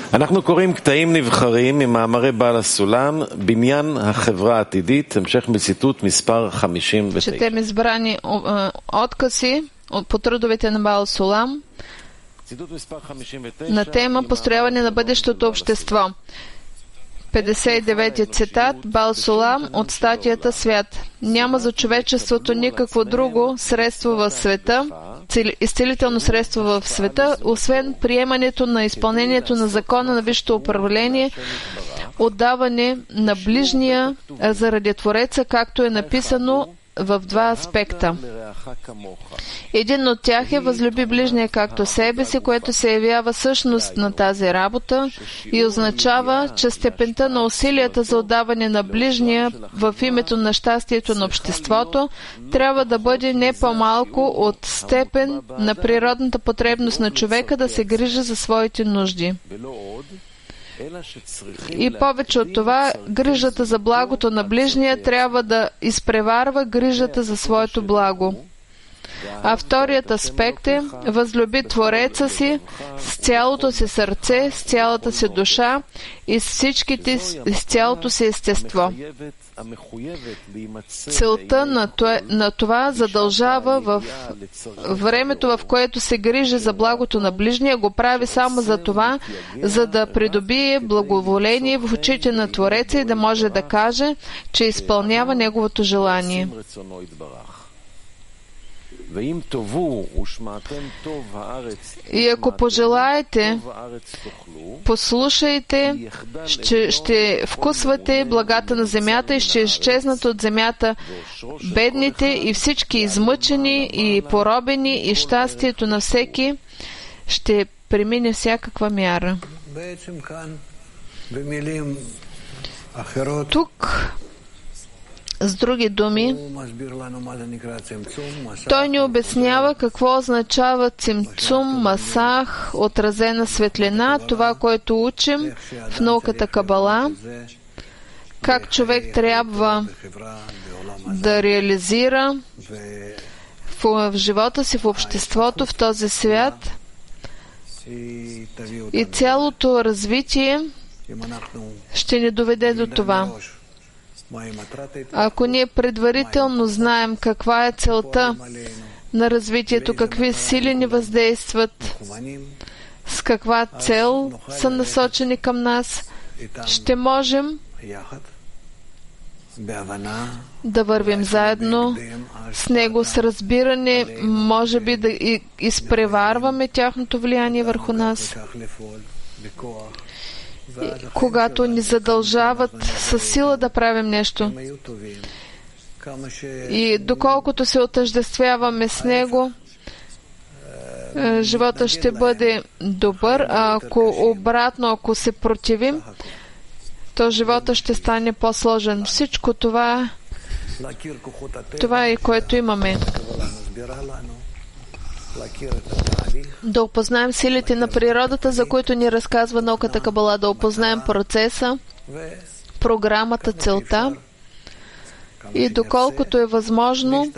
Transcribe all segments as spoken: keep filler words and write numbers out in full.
אנחנו קוראים קטעים נבחרים ממאמרי בעל הסולם, בניין החברה העתידית, המשך מציטוט מספר חמישים ותשע. Четем избрани откази по трудовете на Баал Сулам на тема построяване на бъдещото общество. петдесет и девети цитат, Баал Сулам от статията Свят. Няма за човечеството никакво друго средство в света, изцелително средство в света, освен приемането на изпълнението на закона на висшето управление, отдаване на ближния заради Твореца, както е написано в два аспекта. Един от тях е възлюби ближния както себе си, което се явява същност на тази работа и означава, че степента на усилията за отдаване на ближния в името на щастието на обществото трябва да бъде не по-малко от степен на природната потребност на човека да се грижи за своите нужди. И повече от това, грижата за благото на ближния трябва да изпреварва грижата за своето благо. А вторият аспект е възлюби Твореца си с цялото си сърце, с цялата си душа и с всичките, с цялото си естество. Целта на това, на това задължава в времето, в което се грижи за благото на ближния, го прави само за това, за да придобие благоволение в очите на Твореца и да може да каже, че изпълнява неговото желание. И ако пожелаете, послушайте, ще, ще вкусвате благата на земята и ще изчезнат от земята бедните и всички измъчени и поробени и щастието на всеки ще премине всякаква мяра. Тук, с други думи, той ни обяснява какво означава цимцум, масах, отразена светлина, това, което учим в науката Кабала, как човек трябва да реализира в, в живота си, в обществото, в този свят, и цялото развитие ще ни доведе до това. Ако ние предварително знаем каква е целта на развитието, какви сили ни въздействат, с каква цел са насочени към нас, ще можем да вървим заедно с него, с разбиране, може би да изпреварваме тяхното влияние върху нас. Когато ни задължават със сила да правим нещо. И доколкото се отъждествяваме с него, живота ще бъде добър, а ако обратно, ако се противим, то живота ще стане по-сложен. Всичко това, това е, което имаме. Да опознаем силите на природата, за които ни разказва науката Кабала, да опознаем процеса, програмата, целта и доколкото е възможно,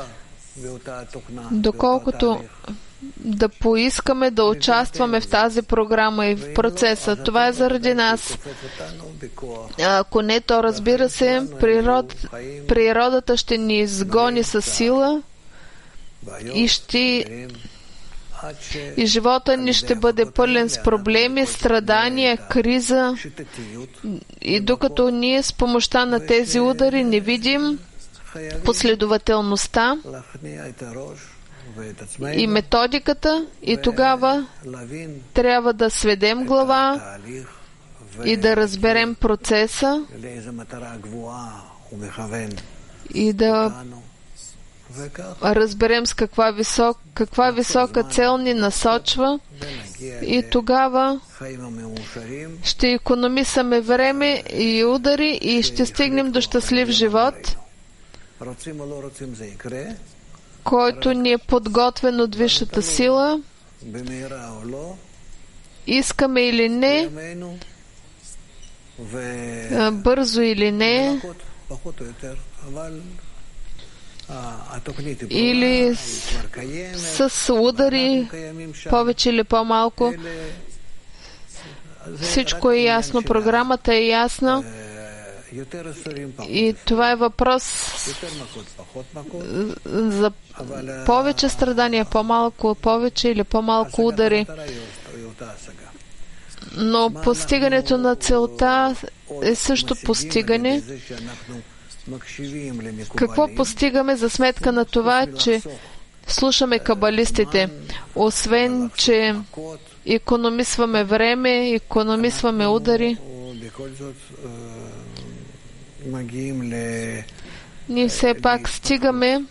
доколкото да поискаме да участваме в тази програма и в процеса. Това е заради нас. Ако не, то разбира се, природ, природата ще ни изгони със сила и ще и живота ни ще бъде пълен с проблеми, страдания, криза. И докато ние с помощта на тези удари не видим последователността и методиката, и тогава трябва да сведем глава и да разберем процеса и да разберем с каква, висок, каква висока цел ни насочва, и тогава ще икономисаме време и удари и ще стигнем до щастлив живот, който ни е подготвен от висшата сила, искаме или не, бързо или не, или с, с удари повече или по-малко. всичко е ясно, програмата е ясна и това е въпрос за повече страдания, по-малко, повече или по-малко удари. Но постигането на целта е също постигане. Какво постигаме за сметка на това, че слушаме кабалистите? Освен, че икономисваме време, икономисваме удари, ние все пак стигаме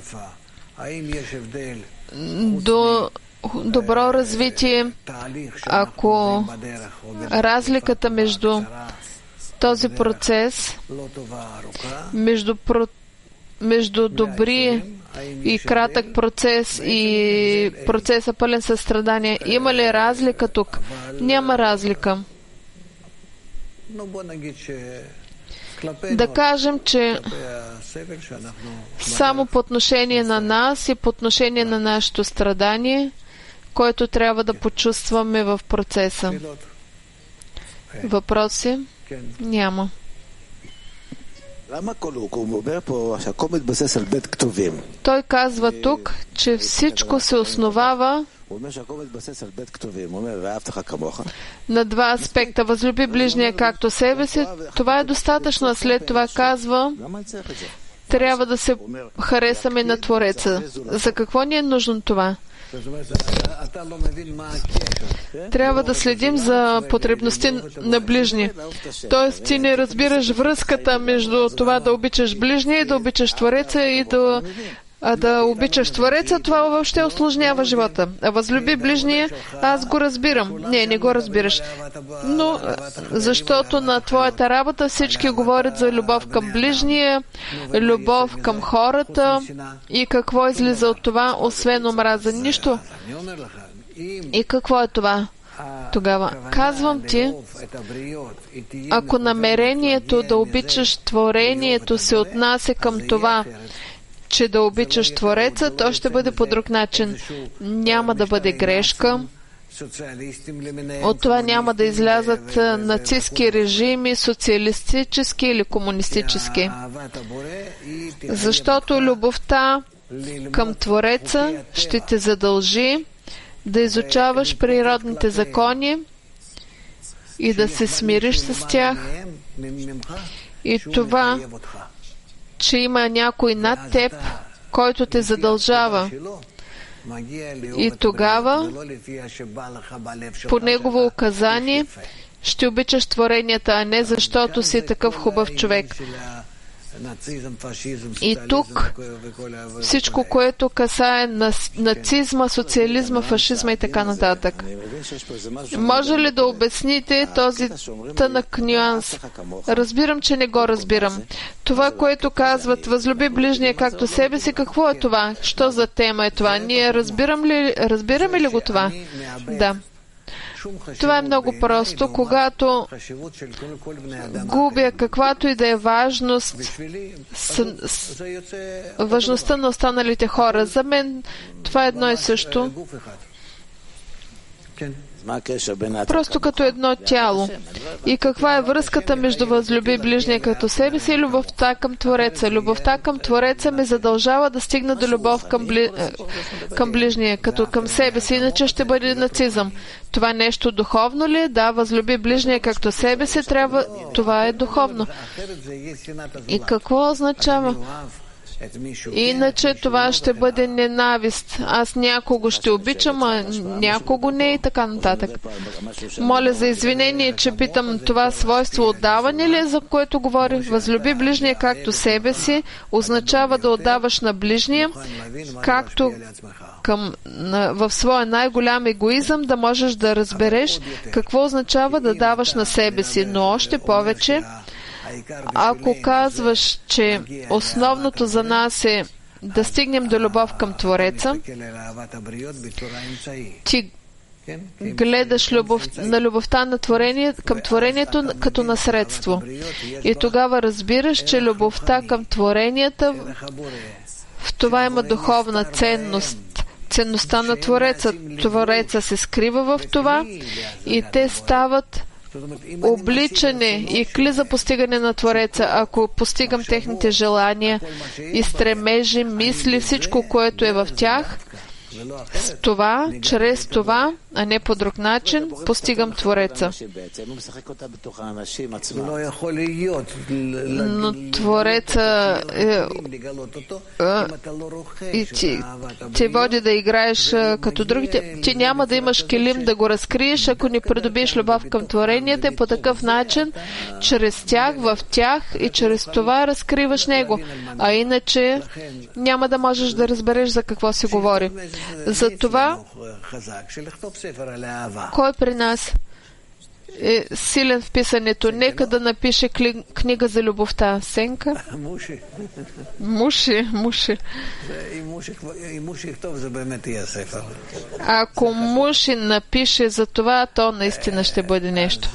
до добро развитие, ако разликата между този процес, между, между добри и кратък процес и процеса пълен със страдания, има ли разлика тук? Няма разлика. Да кажем, че само по отношение на нас и по отношение на нашето страдание, което трябва да почувстваме в процеса. Въпроси? Няма. Той казва тук, че всичко се основава на два аспекта. Възлюби ближния както себе си. Това е достатъчно, а след това казва, трябва да се харесаме на Твореца. За какво ни е нужно това? Трябва да следим за потребности на ближни. Тоест, ти не разбираш връзката между това да обичаш ближния и да обичаш Твореца и да А да обичаш Твореца, това въобще усложнява живота. А възлюби ближния, аз го разбирам. Не, не го разбираш. Но, защото на твоята работа всички говорят за любов към ближния, любов към хората и какво излиза от това, освен омраза. Нищо. И какво е това? Тогава казвам ти, ако намерението да обичаш творението се отнася към това, че да обичаш Твореца, то ще бъде по друг начин. Няма да бъде грешка. От това няма да излязат нацистски режими, социалистически или комунистически. Защото любовта към Твореца ще те задължи да изучаваш природните закони и да се смириш с тях. И това, че има някой над теб, който те задължава. И тогава, по негово указание, ще обичаш творенията, а не защото си такъв хубав човек. И тук всичко, което касае нацизма, социализма, фашизма и така нататък. Може ли да обясните този тънък нюанс? Разбирам, че не го разбирам. Това, което казват, възлюби ближния както себе си, какво е това? Що за тема е това? Ние разбирам ли, разбираме ли го това? Да. Това е много просто. Когато губя каквато и да е важност, с, с, важността на останалите хора, за мен това е едно и също. Просто като едно тяло. И каква е връзката между възлюби ближния като себе си и любовта към Твореца? Любовта към Твореца ме задължава да стигна до любов към, бли... към ближния, като към себе си, иначе ще бъде нацизъм. Това нещо духовно ли? Да, възлюби ближния както себе си, трябва... Това е духовно. И какво означава? Иначе това ще бъде ненавист. Аз някого ще обичам, а някого не и така нататък. Моля за извинение, че питам, това свойство отдаване ли е, за което говорих? Възлюби ближния както себе си означава да отдаваш на ближния, както към, на, в своя най-голям егоизъм да можеш да разбереш какво означава да даваш на себе си. Но още повече, ако казваш, че основното за нас е да стигнем до любов към Твореца, ти гледаш любов, на любовта на творение, към творението като на средство. И тогава разбираш, че любовта към творенията, в това има духовна ценност. ценността на Твореца. Твореца се скрива в това и те стават обличане и кли за постигане на Твореца. Ако постигам техните желания и стремежи, мисли, всичко, което е в тях, с това, чрез това, а не по друг начин, постигам Твореца. Но Твореца е, е, и ти, ти води да играеш е, като другите. Ти няма да имаш килим да го разкриеш, ако не придобиеш любов към творенията, по такъв начин, чрез тях, в тях и чрез това разкриваш него. А иначе няма да можеш да разбереш за какво се говори. Затова, кой при нас е силен в писането? Нека да напише книга за любовта. Сенка? Муши, муши. Ако муши напише за това, то наистина ще бъде нещо.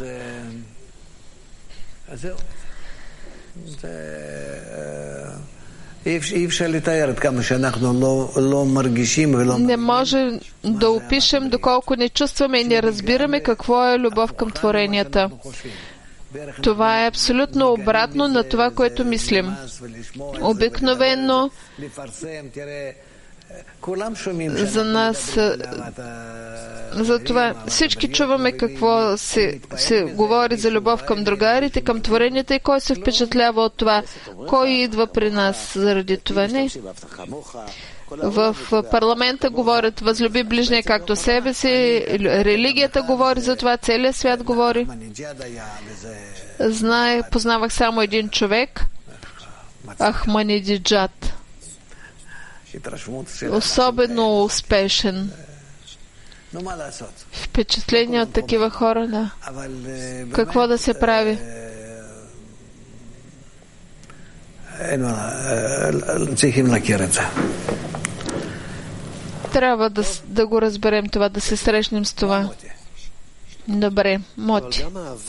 Не може да опишем доколко не чувстваме и не разбираме какво е любов към творенията. Това е абсолютно обратно на това, което мислим. Обикновено за нас, за това всички чуваме какво се, се говори за любов към другарите, към творенията и кой се впечатлява от това, кой идва при нас заради това. Не. В парламента говорят възлюби ближния както себе си, религията говори за това, целият свят говори. Знае, познавах само един човек, Ахмадинеджад. Особено успешен. Впечатление от такива хора, да. Какво да се прави? Трябва да, да го разберем това, да се срещнем с това. Добре, Моти.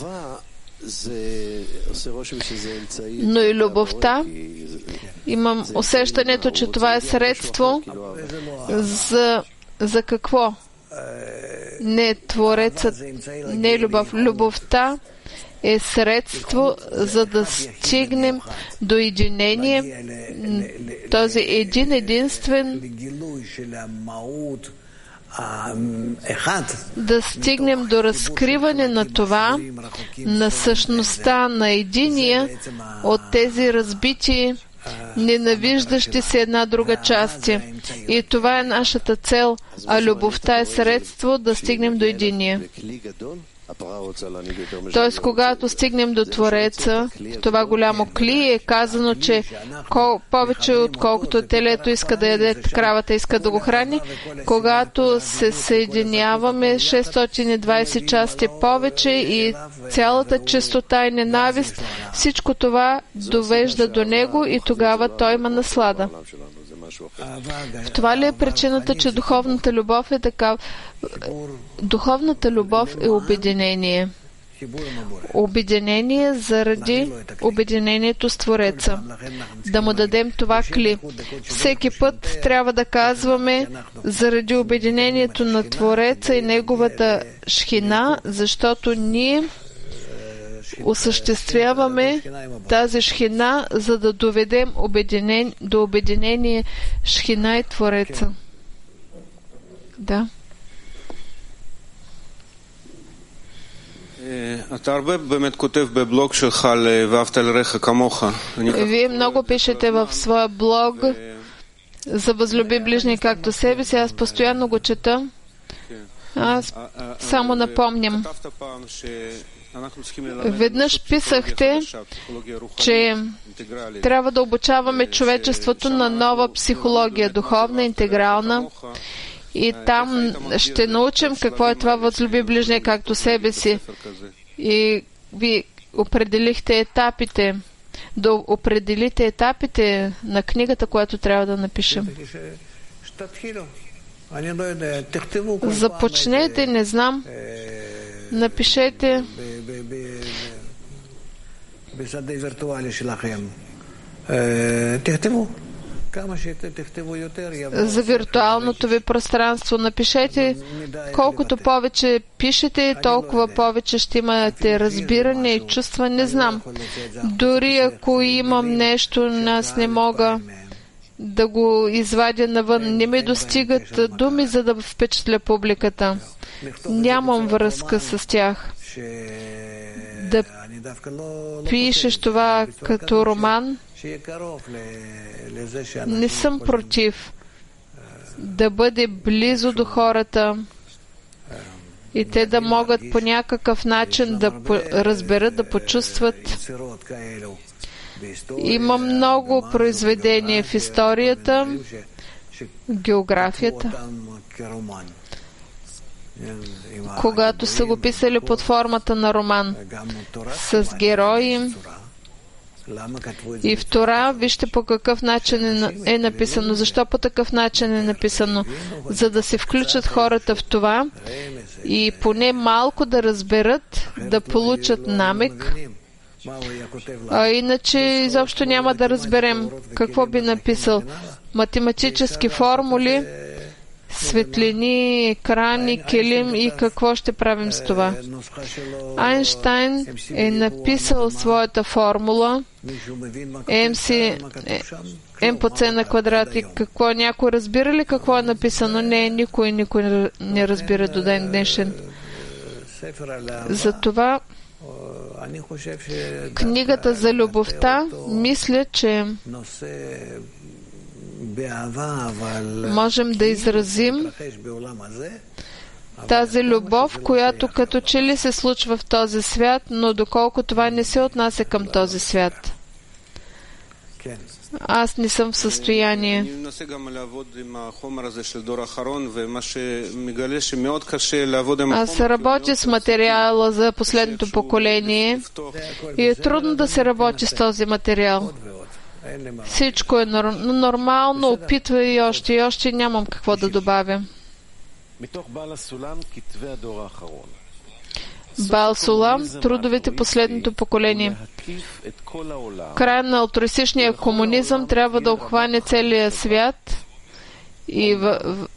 Но и любовта, имам усещането, че това е средство за, за какво? Не Творецът, не любов. Любовта е средство, за да стигнем до единение, този един единствен, да стигнем до разкриване на това, на същността на единия от тези разбити, ненавиждащи се една друга части. И това е нашата цел, а любовта е средство да стигнем до единия. Тоест, когато стигнем до Твореца, в това голямо кли е казано, че кол, повече отколкото телето иска да яде, кравата иска да го храни, когато се съединяваме шестстотин и двадесет части повече и цялата чистота и ненавист, всичко това довежда до него и тогава той има наслада. В това ли е причината, че духовната любов е такава? Духовната любов е обединение. Обединение заради обединението с Твореца. Да му дадем това кли. Всеки път трябва да казваме заради обединението на Твореца и неговата шхина, защото ние осъществяваме тази шхина, за да доведем обединен, до обединение шхина и Твореца. Да. Вие много пишете в своя блог за възлюби ближния както себе си. Аз постоянно го чета. Аз само напомням. Веднъж писахте, че трябва да обучаваме човечеството на нова психология, духовна, интегрална. И там ще научим какво е това възлюби ближния както себе си. И ви определихте етапите, да определите етапите на книгата, която трябва да напишем. Започнете, не знам, напишете за виртуалното ви пространство. Напишете, колкото повече пишете, толкова повече ще имате разбиране и чувства. Не знам. Дори ако имам нещо, аз не мога да го извадя навън. Не ми достигат думи, за да впечатля публиката. Нямам връзка с тях. Да пишеш това като роман, не съм против. Да бъде близо до хората и те да могат по някакъв начин да разберат, да почувстват. Има много произведения в историята, географията, когато са го писали под формата на роман, с герои. И в Тора, вижте по какъв начин е написано. Защо по такъв начин е написано? За да се включат хората в това и поне малко да разберат, да получат намек. А иначе изобщо няма да разберем какво би написал. Математически формули, светлини, екрани, килим и какво ще правим с това. Айнщайн е написал своята формула М по С на квадрат. И какво, някой разбира ли какво е написано? Не, никой, никой не разбира до ден днешен. Затова книгата за любовта, мисля, че можем да изразим тази любов, която като че ли се случва в този свят, но доколко това не се отнася към този свят. Аз не съм в състояние. Аз работя с материала за последното поколение и е трудно да се работи с този материал. Всичко е нормално, опитва и още, и още нямам какво да добавя. Баал Сулам, трудовете последното поколение. Края на алтруистичния комунизъм трябва да обхване целия свят и в, в,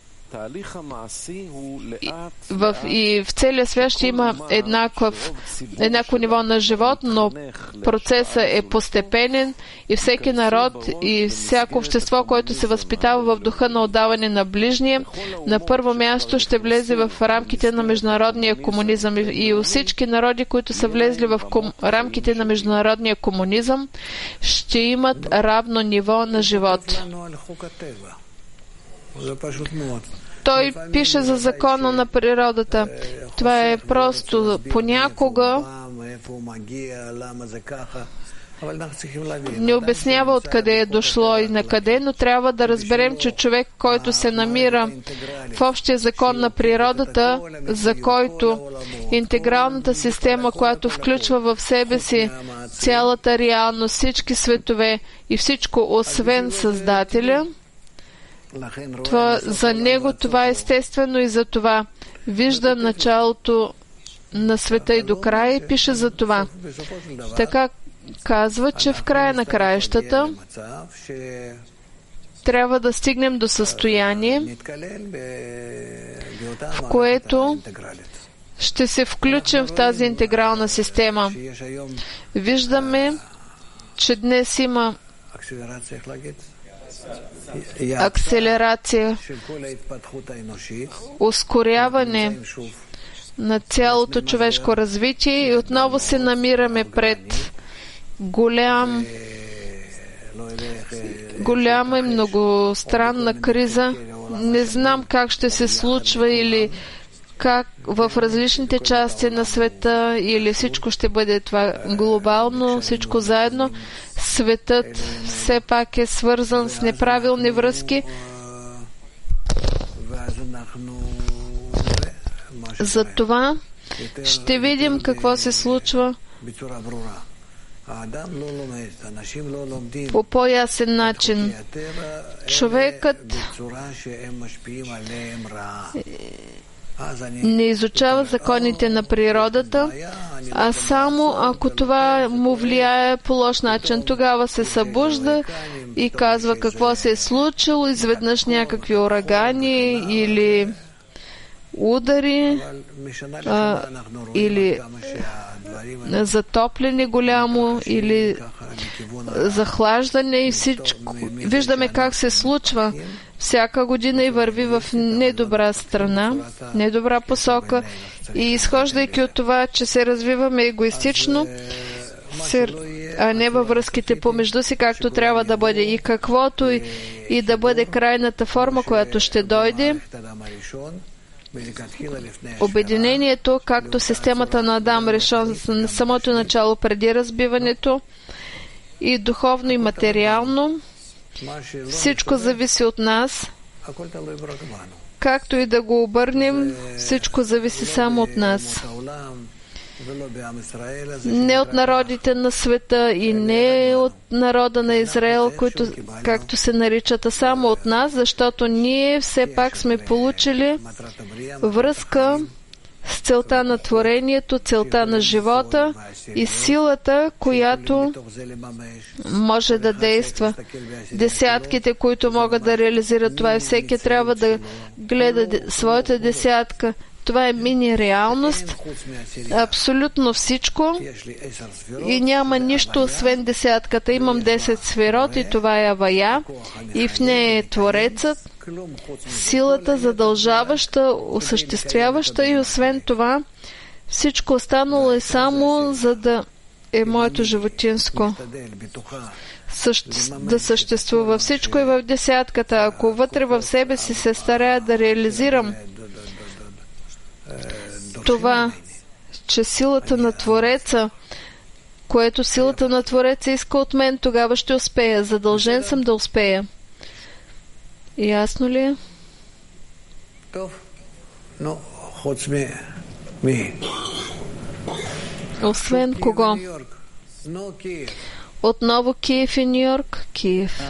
в, и в целия свят ще има еднакъв, еднакво ниво на живот, но процесът е постепенен и всеки народ и всяко общество, което се възпитава в духа на отдаване на ближния, на първо място ще влезе в рамките на международния комунизъм. И у всички народи, които са влезли в ком... рамките на международния комунизъм, ще имат равно ниво на живот. Той пише за закона на природата. Това е просто понякога не обяснява откъде е дошло и на къде, но трябва да разберем, че човек, който се намира в общия закон на природата, за който интегралната система, която включва в себе си цялата реалност, всички светове и всичко освен Създателя, това, за него това е естествено и за това вижда началото на света и до края и пише за това. Така казва, че в края на краищата трябва да стигнем до състояние, в което ще се включим в тази интегрална система. Виждаме, че днес има акселерация, ускоряване на цялото човешко развитие и отново се намираме пред голям, голяма и многостранна криза. Не знам как ще се случва или как в различните части на света, или всичко ще бъде това глобално, всичко заедно. Светът все пак е свързан с неправилни връзки. Затова ще видим какво се случва по по-ясен начин. Човекът не изучава законите на природата, а само ако това му влияе по лош начин. Тогава се събужда и казва какво се е случило, изведнъж някакви урагани или удари а, или затопляне голямо или захлаждане и всичко. Виждаме как се случва всяка година и върви в недобра страна, недобра посока и изхождайки от това, че се развиваме егоистично, а не във връзките помежду си, както трябва да бъде и каквото и, и да бъде крайната форма, която ще дойде. Обединението, както системата на Адам Ришон на самото начало преди разбиването, и духовно и материално, всичко зависи от нас. Както и да го обърнем, всичко зависи само от нас. Не от народите на света и не от народа на Израел, които, както се наричат, а само от нас, защото ние все пак сме получили връзка с целта на творението, целта на живота и силата, която може да действа. Десятките, които могат да реализират това, и всеки трябва да гледа своята десятка. Това е мини-реалност, абсолютно всичко и няма нищо освен десятката. Имам десет сферот и това е Авая и в нея е Творецът, силата задължаваща, осъществяваща и освен това всичко останало е само за да е моето животинско да съществува. Всичко е в десятката. Ако вътре в себе си се старая да реализирам това, че силата на Твореца, което силата на Твореца иска от мен, тогава ще успея. Задължен съм да успея. Ясно ли е? Освен кого? Отново Киев и Нью-Йорк? Киев.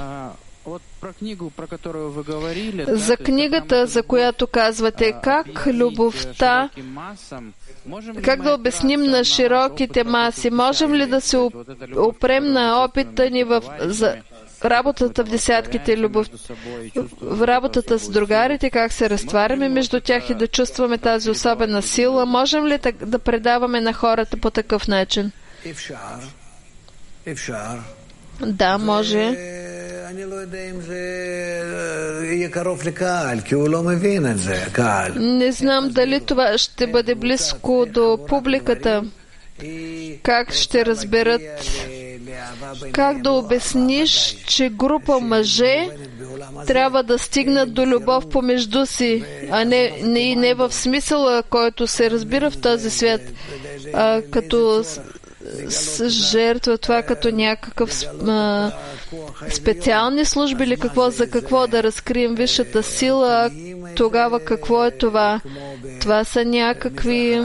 За книгата, за която казвате, как любовта, как да обясним на широките маси, можем ли да се опрем на опита ни в за работата в десятките, любов, в работата с другарите, как се разтваряме между тях и да чувстваме тази особена сила? Можем ли да предаваме на хората по такъв начин? Да, може. Не знам дали това ще бъде близко до публиката. Как ще разберат? Как да обясниш, че група мъже трябва да стигнат до любов помежду си, а не, не, не в смисъла, който се разбира в този свят, а като с жертва, това като някакъв а, специални служби или какво, за какво да разкрием висшата сила, тогава какво е това? Това са някакви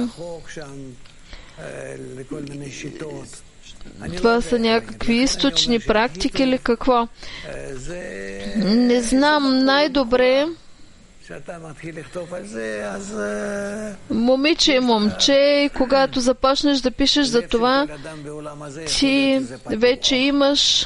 това са някакви източни практики или какво? Не знам, най-добре момиче и момче, когато започнеш да пишеш за това, ти вече имаш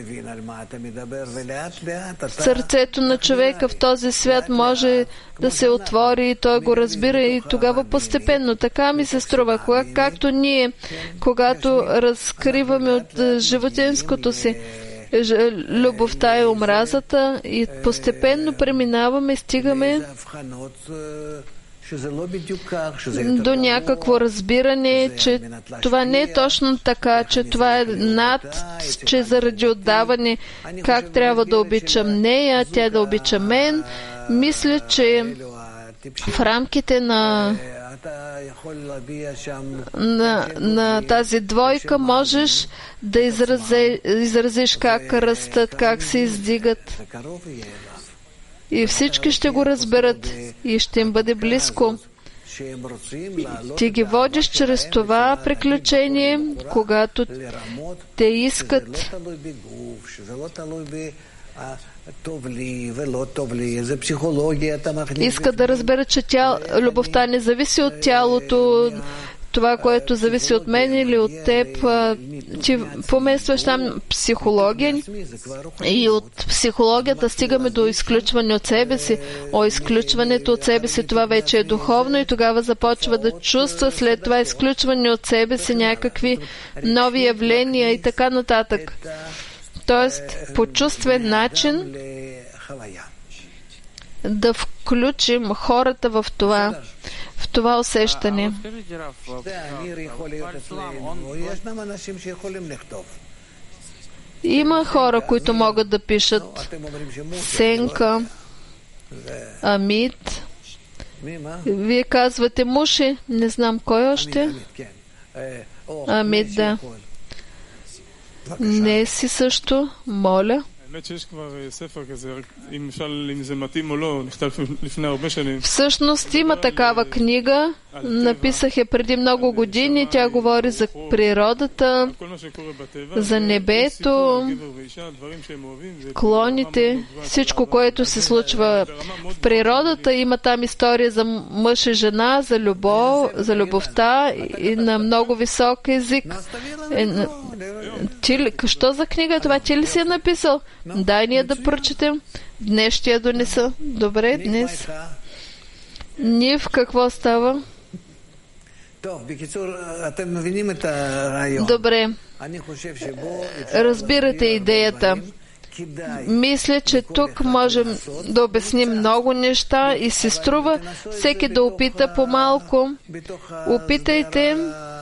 сърцето на човека в този свят, може да се отвори и той го разбира и тогава постепенно. Така ми се струва. Кога, както ние, когато разкриваме от животинското си любовта и омразата и постепенно преминаваме и стигаме до някакво разбиране, че това не е точно така, че това е над, че заради отдаване как трябва да обичам нея, тя да обича мен. Мисля, че в рамките на На, на тази двойка можеш да изразе, изразиш как растат, как се издигат. И всички ще го разберат и ще им бъде близко. Ти ги водиш чрез това приключение, когато те искат искат да разберат, че тя, любовта не зависи от тялото, това, което зависи от мен или от теб. Ти поместваш там психология и от психологията стигаме до изключване от себе си. О, изключването от себе си, това вече е духовно и тогава започва да чувства след това изключване от себе си някакви нови явления и така нататък. Тоест, по чувствен начин да включим хората в това, в това усещане. Има хора, които могат да пишат. Сенка, Амит. Вие казвате Муши, не знам кой още. Амит, да. Не си също, моля. Всъщност има такава книга, написах я преди много години, тя говори за природата, за небето, клоните, всичко, което се случва в природата. Има там история за мъж и жена, за любов, за любовта и на много висок език. Е, ти, що за книга е това? Ти ли си я написал? Дай ние да прочетем. Днес ще я донеса. Добре, днес. Нив, какво става? Добре. Разбирате идеята. Мисля, че тук можем да обясним много неща и се струва всеки да опита по-малко. Опитайте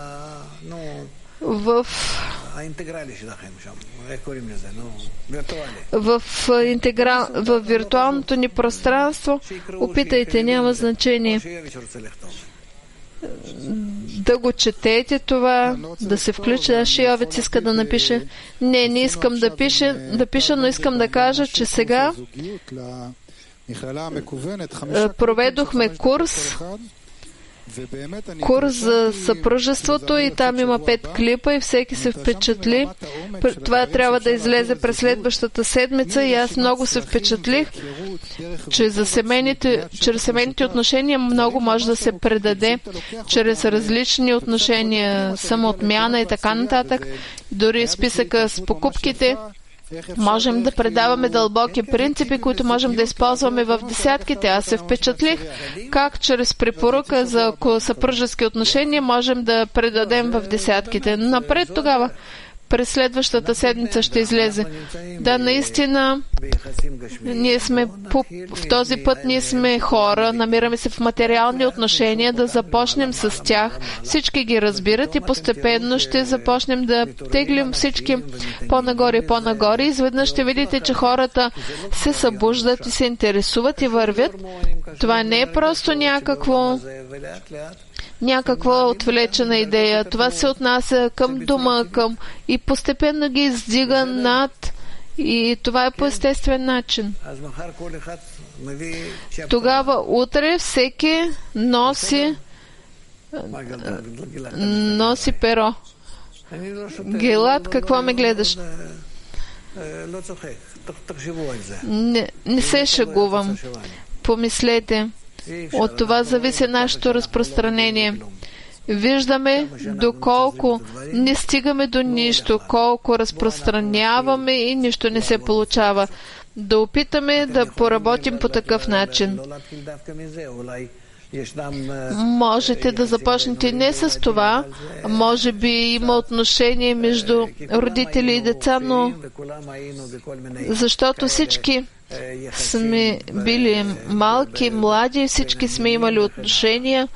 в в, интеграл, в виртуалното ни пространство, опитайте, няма значение. Да го четете това, да се включи. Шиовец иска да напише. Не, не искам да пиша, да пиша, но искам да кажа, че сега проведохме курс курс за съпружеството и там има пет клипа и всеки се впечатли. Това трябва да излезе през следващата седмица и аз много се впечатлих, че за семейните, чрез семейните отношения много може да се предаде чрез различни отношения, самоотмяна и така нататък. Дори списъка с покупките. Можем да предаваме дълбоки принципи, които можем да използваме в десятките. Аз се впечатлих как чрез препоръка за съпружески отношения можем да предадем в десятките. Напред тогава. През следващата седмица ще излезе. Да, наистина, ние сме по, в този път ние сме хора, намираме се в материални отношения, да започнем с тях. Всички ги разбират и постепенно ще започнем да теглим всички по-нагоре и по-нагоре. Изведнъж ще видите, че хората се събуждат и се интересуват и вървят. Това не е просто някакво някаква отвлечена идея. Това се отнася към дома, към и постепенно ги издига над и това е по естествен начин. Тогава утре всеки носи носи перо. Гелат, какво ме гледаш? Не, не се шегувам. Помислете. От това зависи нашето разпространение. Виждаме доколко не стигаме до нищо, колко разпространяваме и нищо не се получава. Да опитаме да поработим по такъв начин. Можете да започнете не с това, може би има отношение между родители и деца, но защото всички сме били малки, млади и всички сме имали отношения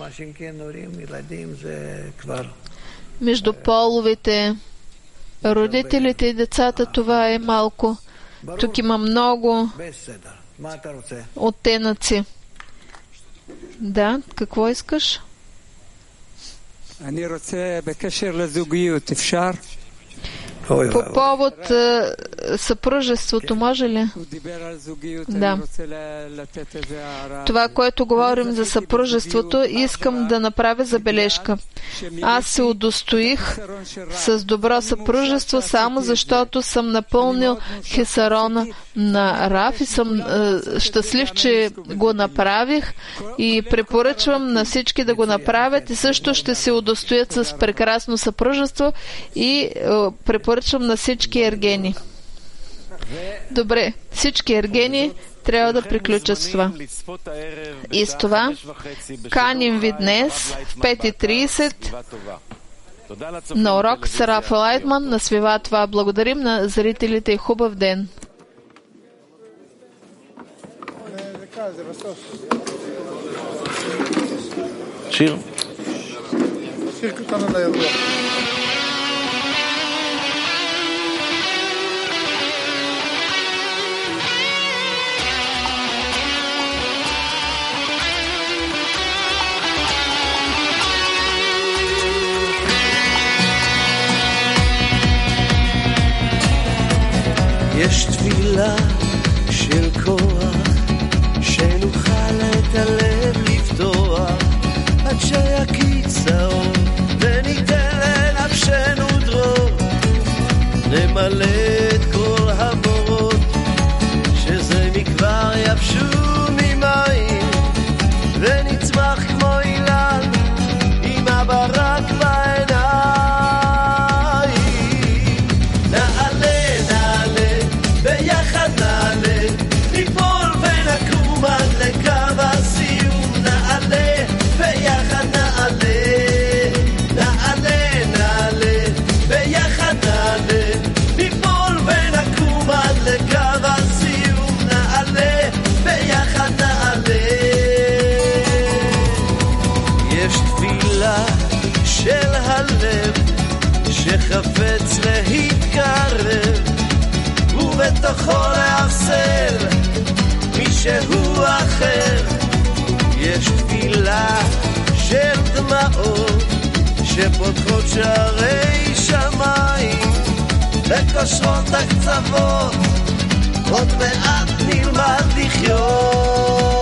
между половете, родителите и децата. Това е малко. Тук има много оттенъци. Да, какво искаш? По повод съпружеството, може ли? Да. Това, което говорим за съпружеството, искам да направя забележка. Аз се удостоих с добро съпружество само защото съм напълнил хесарона на Рав и съм е, щастлив, че го направих и препоръчвам на всички да го направят и също ще се удостоят с прекрасно съпружество и е, препоръчвам на всички ергени. Добре, всички ергени трябва да приключат с това. И с това каним ви днес в пет и трийсет на урок с Раф Лайтман на Свива това. Благодарим на зрителите и хубав ден. שיר. שיר קטן על האירוע. יש תפילה של כוח שנוכל את הלב לפתוח עד שיקיץ האור וניתן לנפשנו דרור נמלא את כל הבורות שזה מכבר יבשו ממים ונצמח כמו אילן עם הברק בעיניים נעלה נעלה ביחד נעלה ניפול ונקום עד לקו הסיום נעלה ביחד נעלה נעלה נעלה ביחד נעלה ניפול ונקום עד לקו הסיום נעלה ביחד נעלה יש תפילה של הלב שחפץ להתקרב ובתוכו לעשל מישהו אחר יש תפילה של דמעות שפותחות שערי שמיים וקושרות הקצוות עוד מעט נלמד לחיות